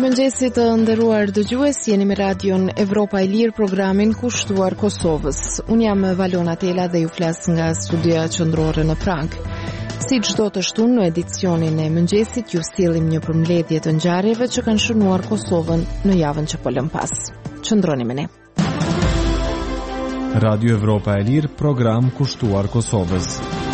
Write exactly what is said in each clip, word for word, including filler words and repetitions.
Mirëmëngjesit të nderuar dëgjues, jeni me radion Evropa e Lirë, programin kushtuar Kosovës. Unë jam Valona Tela dhe ju flas nga studia qendrore në Prag. Si çdo të shtunë në edicionin e mëngjesit, ju sjellim një përmbledhje të ngjarjeve që kanë shënuar Kosovën në javën që po lëm pas. Qëndroni me ne. Radio Evropa e Lirë, program kushtuar Kosovës.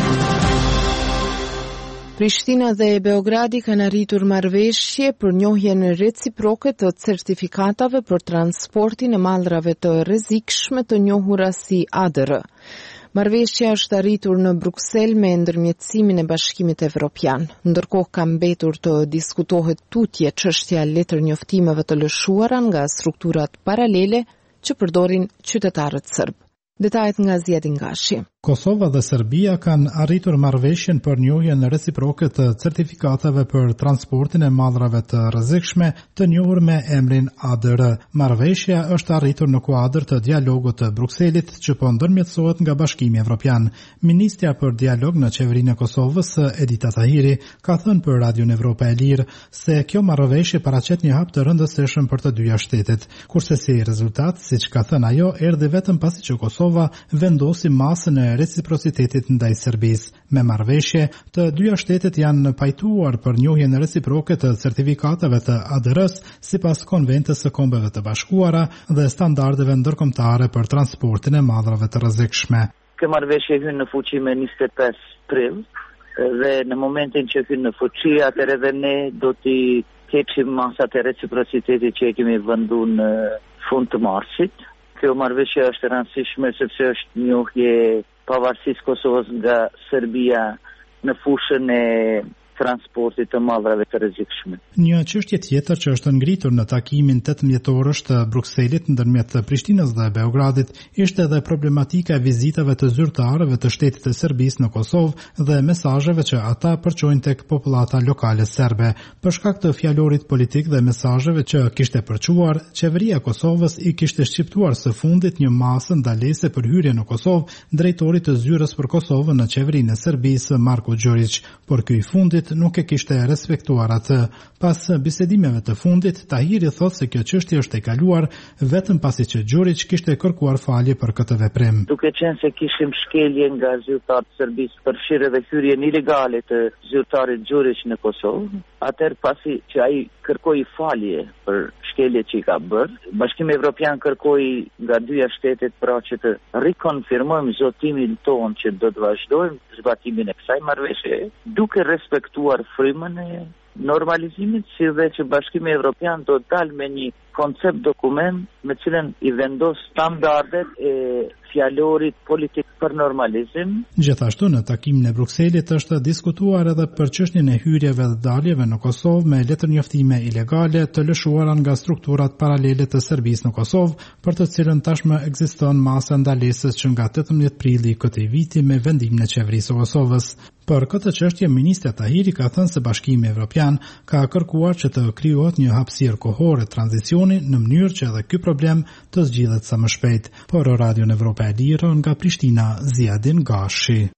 Prishtina dhe Beogradi kanë arritur marrëveshje për njohjen reciproke të certifikatave për transportin e mallrave të rrezikshme të njohura si A D R. Marrëveshja është arritur në Bruksel me ndërmjetësimin e Bashkimit Evropian. Ndërkohë ka mbetur të diskutohet tutje çështja letërnjoftimeve të lëshuara nga strukturat paralele që përdorin qytetarët serb. Detajet nga Ziadin Gashi. Kosova dhe Serbia kanë arritur marrëveshjen për njohjen reciproke të certifikatave për transportin e mallrave të rrezikshme të njohur me emrin A D R. Marrëveshja është arritur në kuadër të dialogut të Brukselit që po ndërmjetësohet nga Bashkimi Evropian. Ministrja për dialog në qeverinë e Kosovës, Edita Tahiri, ka thënë për Radion Evropa e Lirë se kjo marrëveshje paraqet një hap të rëndësishëm për të dyja shtetet, kurse si rezultat, siç ka thënë ajo, erdhi vetëm pasi që Kosova vendosi masën e reciprocitetit ndaj Serbisë. Me marrëveshje, të dyja shtetet janë pajtuar për njohjen reciproke të certifikatave të A D R-s sipas Konventës së Kombeve të Bashkuara dhe standardeve ndërkombëtare për transportin e mallrave të rrezikshme. Kjo marrëveshje hyn në fuqi me njëzet e pesë prill dhe në momentin që hyn në fuqi, atëherë edhe ne do t'i keqim masat e reciprocitetit që e kemi venduar në fund të marsit. Kjo marrëveshje është e rëndësishme sepse është njohje pavarësisë Kosovës nga Serbia në fushën e transportit të mallrave të rrezikshme. Një çështje tjetër që është ngritur në takimin tetëmbëtorësh të Brukselit ndërmjet Prishtinës dhe Beogradit ishte edhe problematika e vizitave të zyrtarëve të shtetit të Serbisë në Kosovë dhe mesazheve që ata përçojnë tek popullata lokale serbe. Për shkak të fjalorit politik dhe mesazheve që kishte përçuar, qeveria e Kosovës i kishte shqiptuar së fundit një masë ndalese për hyrje në Kosovë drejtorit të zyrës për Kosovën në qeverinë e Serbisë, Marko Gjorić, por ky i fundit nuk e kishte respektuar atë. Pas bisedimeve të fundit, Tahiri thotë se kjo çështje është e kaluar vetëm pasi që Gjorić kishte kërkuar falje për këtë veprim. Duke qenë se kishim shkelje nga zyrtarët serbisë për fshirje dhe hyrjen ilegale të zyrtarit Gjorić në Kosovë, atëherë pasi që ai kërkoi falje për shkelje që i ka bërë, Bashkimi Evropian kërkoi nga dyja shtetet pra që të rikonfirmojmë zotimin tonë që do të vazhdojmë zbatimin e kësaj marrëveshje, duke respektuar frymën e normalizimit, si dhe që Bashkimi Evropian do të dalë me një koncept dokument me cilën i vendos standardet e fjalorit politik për normalizim. Gjithashtu në takimin e Brukselit është diskutuar edhe për çështjen e hyrjeve dhe daljeve në Kosovë me letërnjoftime ilegale të lëshuara nga strukturat paralele të Serbisë në Kosovë, për të cilën tashmë ekziston masa ndalesës që nga tetëmbëdhjetë prilli i këtij viti me vendimin e qeverisë së Kosovës. Për këtë çështje ministra Tahiri ka thënë se Bashkimi Evropian ka kërkuar që të krijohet një hapësirë kohore tranzicioni në mënyrë që edhe ky problem të zgjidhet sa më shpejt. Por Radion Evropa e Lirë nga Prishtina, Ziadin Gashi.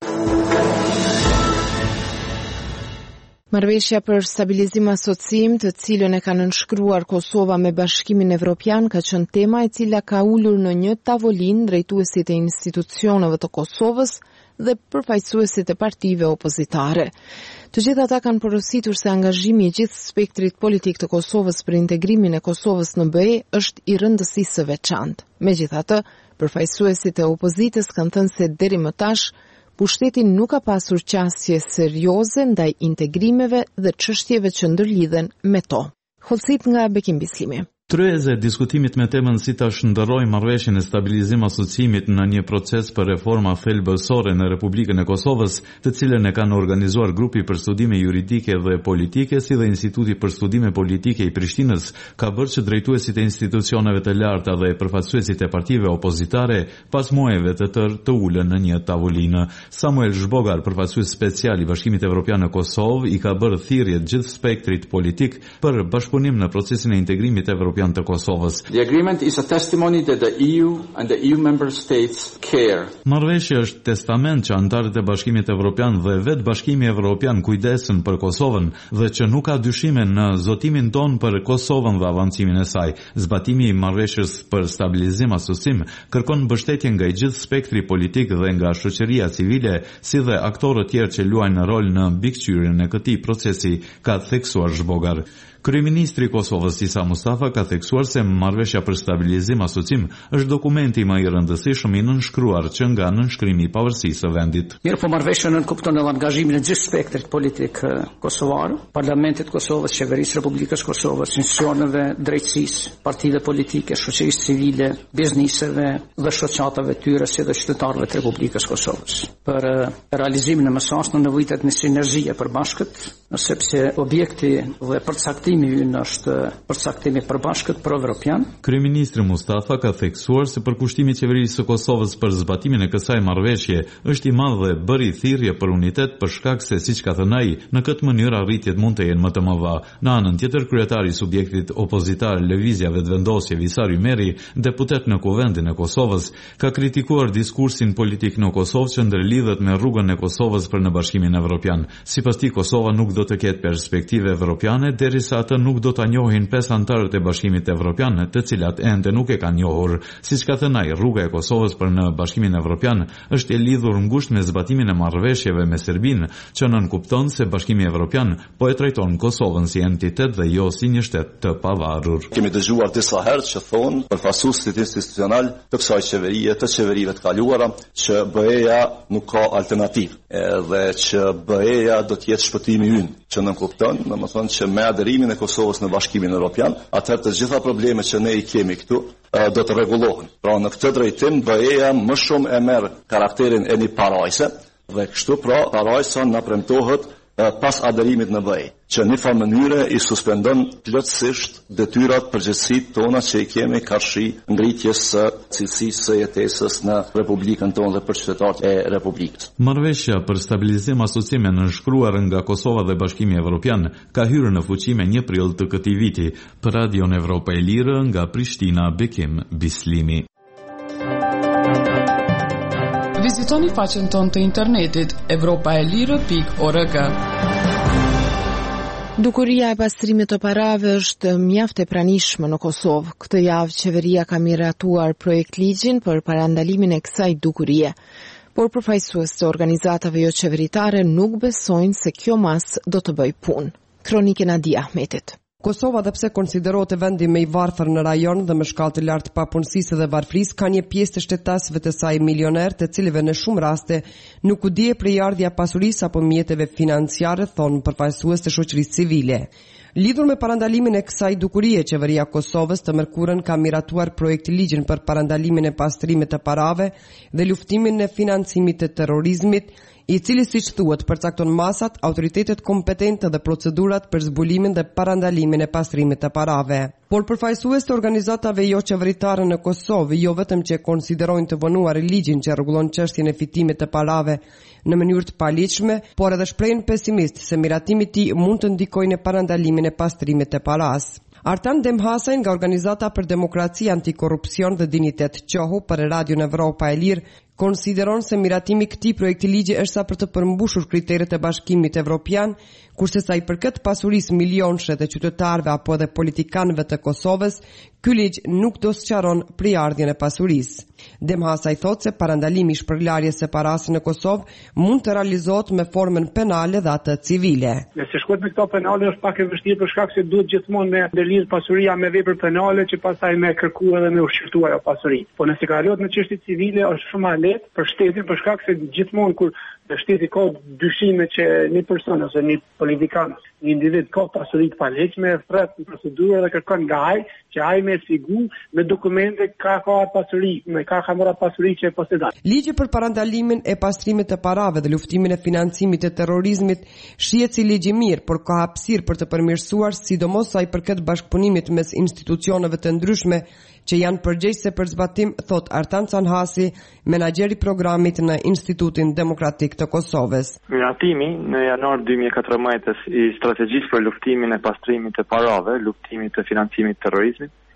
Marrëveshja për stabilizim asocim, të cilën e ka nënshkruar Kosova me Bashkimin Evropian, ka qenë tema e cila ka ulur në një tavolinë drejtuesit e institucioneve të Kosovës dhe përfaqësuesit e partive opozitare. Të gjithë ata kanë porositur se angazhimi i gjithë spektrit politik të Kosovës për integrimin e Kosovës në B E është i rëndësisë së veçantë. Megjithatë, përfaqësuesit e opozitës kanë thënë se deri më tash pushteti nuk ka pasur qasje serioze ndaj integrimeve dhe çështjeve që ndërlidhen me to. Holcit nga Bekim Bislimi. Tryeze diskutimit me temën si ta shndërroj marrëveshjen e stabilizim asociimit në një proces për reforma thelbësore në Republikën e Kosovës, të cilën e kanë organizuar grupi për studime juridike dhe politike, si dhe Instituti për Studime Politike i Prishtinës, ka bërë që drejtuesit e institucioneve të larta dhe përfaqësuesit e partive opozitare pas muajve të tërë të ulën në një tavolinë. Samuel Zhbogar, përfaqësues special i Bashkimit Evropian në Kosovë, i ka bërë thirrje gjithë spektrit politik për bashkëpunim në procesin e integrimit evropian Evropian të Kosovës. The agreement is a testimony that the E U and the E U member states care. Marrëveshja është testament që antarët e Bashkimit Evropian dhe vetë Bashkimi Evropian kujdesen për Kosovën dhe që nuk ka dyshime në zotimin ton për Kosovën dhe avancimin e saj. Zbatimi i marrëveshjes për stabilizim asocim kërkon mbështetje nga i gjithë spektri politik dhe nga shoqëria civile, si dhe aktorët tjerë që luajnë rol në mbikëqyrjen e këtij procesi, ka theksuar Zhbogar. Kryeministri i Kosovës Isa Mustafa ka theksuar se marrëveshja për stabilizim asocim është dokumenti më i rëndësishëm i nënshkruar që nga nënshkrimi i pavarësisë së vendit. Mirë po marrëveshja nënkupton edhe angazhimin e gjithë spektrit politik kosovar, Parlamentit Kosovës, Qeverisë Republikës Kosovës, institucioneve drejtësisë, partive politike, shoqërisë civile, bizniseve dhe shoqatave tyre si dhe qytetarëve të Republikës Kosovës. Për realizimin e mesazhit nevojitet në sinergji e përbashkët, sepse objekti dhe përcaktimi i ynë është përcaktimi përbashkët pro-evropian. Kryeministri Mustafa ka theksuar se përkushtimi i qeverisë së Kosovës për zbatimin e kësaj marrëveshje është i madh dhe bëri thirrje për unitet për shkak se, siç ka thënë ai, në këtë mënyrë arritjet mund të jenë më të mëdha. Në anën tjetër, kryetari i subjektit opozitar Lëvizja Vetëvendosje Visar Ymeri, deputet në Kuvendin e Kosovës, ka kritikuar diskursin politik në Kosovë që ndërlidhet me rrugën e Kosovës për në Bashkimin Evropian. Sipas tij, Kosova nuk do të ketë perspektive evropiane derisa atë nuk do ta njohin pesë antarët e Bashkimit Evropian, të cilat ende nuk e kanë njohur. Siç ka thënë ai, rruga e Kosovës për në Bashkimin Evropian është e lidhur ngushtë me zbatimin e marrëveshjeve me Serbinë, që nënkupton se Bashkimi Evropian po e trajton Kosovën si entitet dhe jo si një shtet të pavarur. Kemi dëgjuar disa herë që thonë përfaqësuesit institucional të kësaj qeverie, të qeverive të kaluara, që B E-ja nuk ka alternativë, edhe që B E-ja do të jetë shpëtimi ynë, që nënkupton, domethënë që me aderimin e Kosovës në Bashkimin Evropian, atëherë të gjitha problemet që ne i kemi këtu do të rregullohen. Pra në këtë drejtim B E-ja më shumë e merr karakterin e një parajse dhe kështu pra parajsa na premtohet pas aderimit në B E, që në një mënyrë i suspendon plotësisht detyrat përgjegjësitë tona që i kemi karshi ngritjes së cilësisë së jetesës në Republikën tonë dhe për qytetarët e Republikës. Marrëveshja për stabilizim asocim e nënshkruar nga Kosova dhe Bashkimi Evropian ka hyrë në fuqi me një prill të këtij viti. Për Radion Evropa e Lirë nga Prishtina, Bekim Bislimi. Vizitoni faqen tonë të internetit evropa e lirë pikë org. Dukuria e pastrimit të parave është mjaft e pranishme në Kosovë. Këtë javë qeveria ka miratuar projekt ligjin për parandalimin e kësaj dukurie. Por përfaqësues të organizatave jo qeveritare nuk besojnë se kjo mas do të bëj punë. Kronikën Adi Ahmetit. Kosova, dhe pse konsiderohet vendi më i varfër në rajon dhe me shkallë të lartë papunësisë dhe varfrisë, ka një pjesë të shtetasëve të saj milioner, të cilëve në shumë raste nuk u dije përjardhja pasurisë apo mjeteve financiare, thonë përfaqësues të shoqërisë civile. Lidhur me parandalimin e kësaj dukurie, qeveria Kosovës të mërkurën ka miratuar projekt ligjin për parandalimin e pastrimit të parave dhe luftimin e financimit të terrorizmit, i cili, siç thuhet, përcakton masat, autoritetet kompetente dhe procedurat për zbulimin dhe parandalimin e pastrimit të parave. Por përfaqësues të organizatave jo qeveritare në Kosovë, jo vetëm që konsiderojnë të vonuar ligjin që rregullon çështjen e fitimit të parave në mënyrë të paligjshme, por edhe shprehin pesimist se miratimi i tij mund të ndikojë në parandalimin e pastrimit të paras. Artan Demhasaj nga Organizata për Demokraci, Antikorrupsion dhe Dinitet Qohu për Radion Evropa e Lirë konsideron se miratimi i këtij projekti ligji është sa për të përmbushur kriteret e Bashkimit Evropian, kurse sa i përket pasurisë milionshë të qytetarëve apo edhe politikanëve të Kosovës, ky ligj nuk do sqaron përjardhjen e pasurisë. Demhasaj thotë se parandalimi i shpërlarjes së parasë në Kosovë mund të realizohet me formën penale dhe atë civile. Nëse shkohet me këto penale është pak e vështirë për shkak se duhet gjithmonë me ndërlidh pasuria me vepër penale që pastaj me kërku edhe me ushqyrtuar ajo pasuri. Po nëse kalohet në çështje civile është shumë më lehtë për shtetin për shkak se gjithmonë kur shteti ka dyshime që një person ose një politikan, një individ ka pasuri të palegjshme, thret në procedurë dhe kërkon nga ai që ai me sigur me dokumente ka ka pasuri, me ka ka marrë pasuri që posedon. Ligji për parandalimin e pastrimit të parave dhe luftimin e financimit të terrorizmit shihet si ligj i mirë, por ka hapësirë për të përmirësuar, sidomos sa i përket bashkëpunimit mes institucioneve të ndryshme që janë përgjegjëse për zbatim, thot Artan Canhasi, menaxheri i programit në Institutin Demokratik të Kosovës. Miratimi në janar dy mijë e katërmbëdhjetë i strategjisë për luftimin e pastrimit të parave, luftimit të financimit të terrorizmit,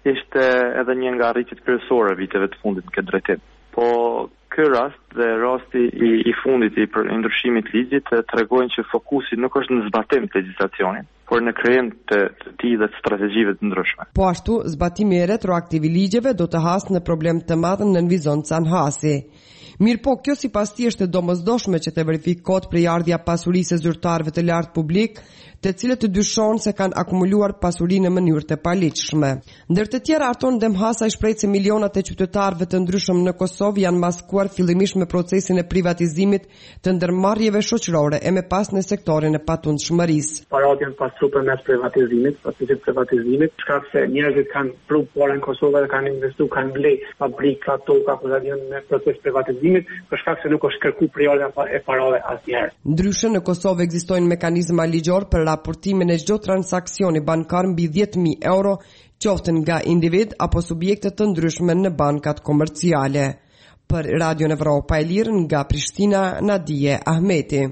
ishte edhe një nga arritjet kryesore viteve të fundit në këtë drejtim. Po ky rast dhe rasti i, i fundit i për ndryshimit ligjit tregojnë që fokusi nuk është në zbatim të legjislacionit, por në krijim të të tij dhe të strategjive të ndryshme. Po ashtu, zbatimi retroaktiv i ligjeve do të hasë në problem të madh në nënvizon Canhasi. Mirë po, kjo si pas ti është e domosdoshme që të verifikohet prejardhja pasurisë e zyrtarëve të lartë publik, të cilët të dyshon se kanë akumuluar pasurinë në mënyrë të paligjshme. Ndër të tjera, Arton Demhasa i shpreh se milionat e qytetarëve të ndryshëm në Kosovë janë maskuar fillimisht me procesin e privatizimit të ndërmarrjeve shoqërore e me pas në sektorin e patundshmërisë. Parat janë pasur përmes privatizimit, procesit privatizimit, shkak se njerëzit kanë pru parë në Kosovë dhe kanë investuar, kanë ble fabrika, toka, kur janë në proces privatizimit, për shkak se nuk është kërkuar prejardhja e parave asnjëherë. Ndryshe në Kosovë ekzistojnë mekanizma ligjor për raportimin e çdo transaksioni bankar mbi dhjetë mijë euro, qoftë nga individ apo subjekte të ndryshme në bankat komerciale. Për Radio Evropa e Lirë nga Prishtina, Nadije Ahmeti.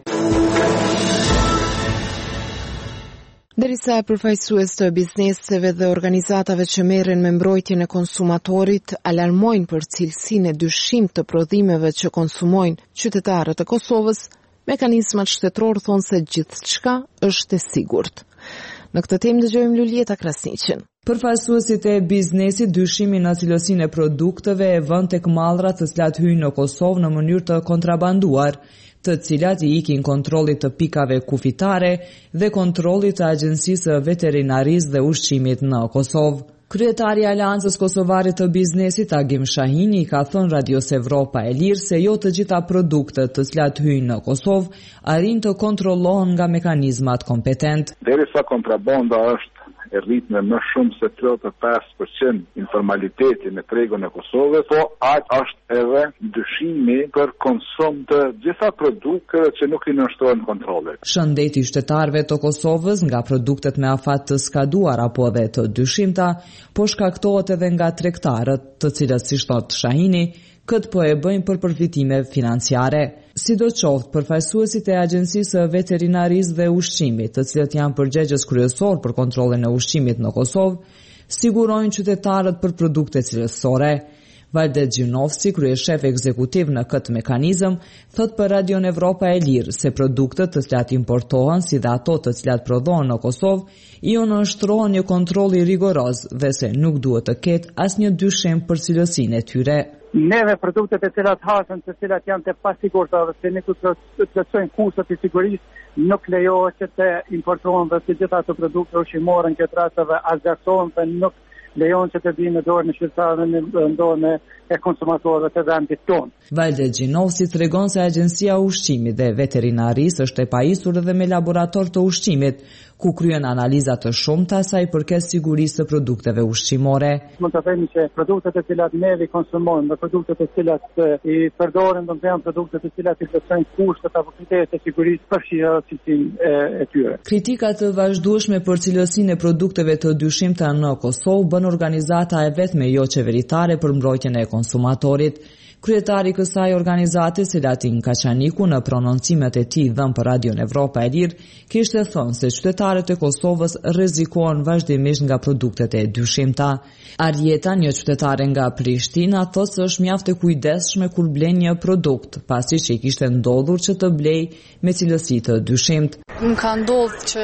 Derisa përfaqësues të bizneseve dhe organizatave që merren me mbrojtjen e konsumatorit alarmojnë për cilësinë e dyshimit të prodhimeve që konsumojnë qytetarët e Kosovës, mekanizmat shtetëror thonë se gjithçka është e sigurt. Në këtë temë dëgjojmë Lulieta Krasniqin. Përfaqësuesit e biznesit dyshimin në cilësinë e produkteve e vënë tek mallrat të cilat hyjnë në Kosovë në mënyrë të kontrabanduar, të cilat i ikin kontrollit të pikave kufitare dhe kontrollit të Agjencisë Veterinarisë dhe Ushqimit në Kosovë. Kryetari i Aleancës Kosovare të Biznesit, Agim Shahini, ka thënë Radios Evropa e Lirë se jo të gjitha produktet të cilat hyjnë në Kosovë arrin të kontrollohen nga mekanizmat kompetent. Derisa kontrabanda është e rritme më shumë se tridhjetë e pesë përqind informaliteti në tregun e Kosovës, po aq është edhe dyshimi për konsum të gjitha produkteve që nuk i nënshtrohen kontrollit. Shëndeti i qytetarëve të Kosovës nga produktet me afat të skaduar apo edhe të dyshimta, po shkaktohet edhe nga tregtarët, të cilët si thot Shahini, këtë po e bëjnë për përfitime financiare. Sidoqoftë, përfaqësuesit e Agjencisë Veterinarisë dhe Ushqimit, të cilët janë përgjegjës kryesor për kontrollin e ushqimit në Kosovë, sigurojnë qytetarët për produkte cilësore. Valdet Gjinovci, kryeshef ekzekutiv në këtë mekanizëm, thot për Radion Evropa e Lirë se produktet të cilat importohen, si dhe ato të cilat prodhohen në Kosovë, i nënshtrohen një kontrolli rigoroz dhe se nuk duhet të ketë asnjë dyshim për cilësinë e tyre. Neve produktet e cilat hasen, të cilat janë të pasigurta dhe se ne të plotësojnë kustot e sigurisë, nuk lejohet që të importohen dhe të gjitha ato produkte ushqimore në këtë rast edhe azgasohen dhe nuk lejon që të vinë në dorë në qytetarëve në dorë e konsumatorëve të vendit tonë. Valdet Gjinovci tregon se Agjencia e Ushqimit dhe Veterinarisë është e pajisur edhe me laborator të ushqimit, ku kryen analiza të shumta sa i përket sigurisë së produkteve ushqimore. Mund të themi që produktet e cilat neve konsumojmë dhe produktet e cilat i përdoren do të janë produktet e cilat i plotësojnë kushtet apo kriteret e sigurisë përfshirë cilësinë e tyre. Kritika të vazhdueshme për cilësinë e produkteve të dyshimta në Kosovë bën organizata e vetme jo qeveritare për mbrojtjen e konsumatorit. Kryetari i kësaj organizate, Selatin Kaçaniku, në prononcimet e tij dhënë për Radion Evropa e Lirë, kishte thënë se qytetarët e Kosovës rrezikohen vazhdimisht nga produktet e dyshimta. Arjeta, një qytetare nga Prishtina, thotë se është mjaft e kujdesshme kur blen një produkt, pasi që i kishte ndodhur që të blej me cilësi të dyshimt. Më ka ndodhur që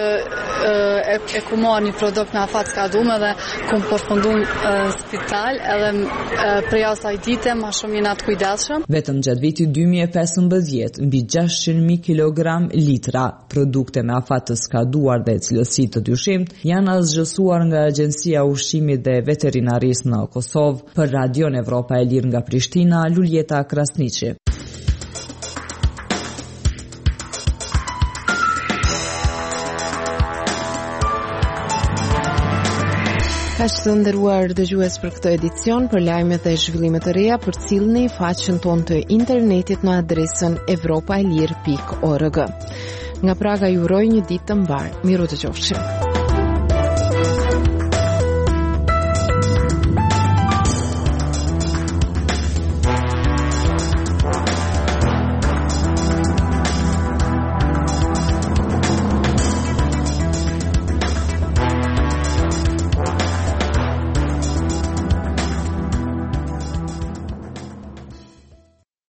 e, e ku marr një produkt me afat skaduar dhe kum përfunduar në spital, edhe për asaj dite më shumë jena të kujdesshëm. Vetëm gjatë vitit dy mijë e pesëmbëdhjetë, mbi gjashtëqind mijë kilogram litra produkte me afat të skaduar dhe cilësi të dyshimt janë asgjësuar nga Agjencia e Ushqimit dhe Veterinarisë në Kosovë. Për Radion Evropa e Lirë nga Prishtina, Lulieta Krasniqi. Kaq të nderuar dëgjues për këtë edicion, për lajmet dhe zhvillimet e reja, përcillni faqen tonë të internetit në adresën evropaelir pikë org. Nga Praga ju uroj një ditë të mbar. Miru të qofshim.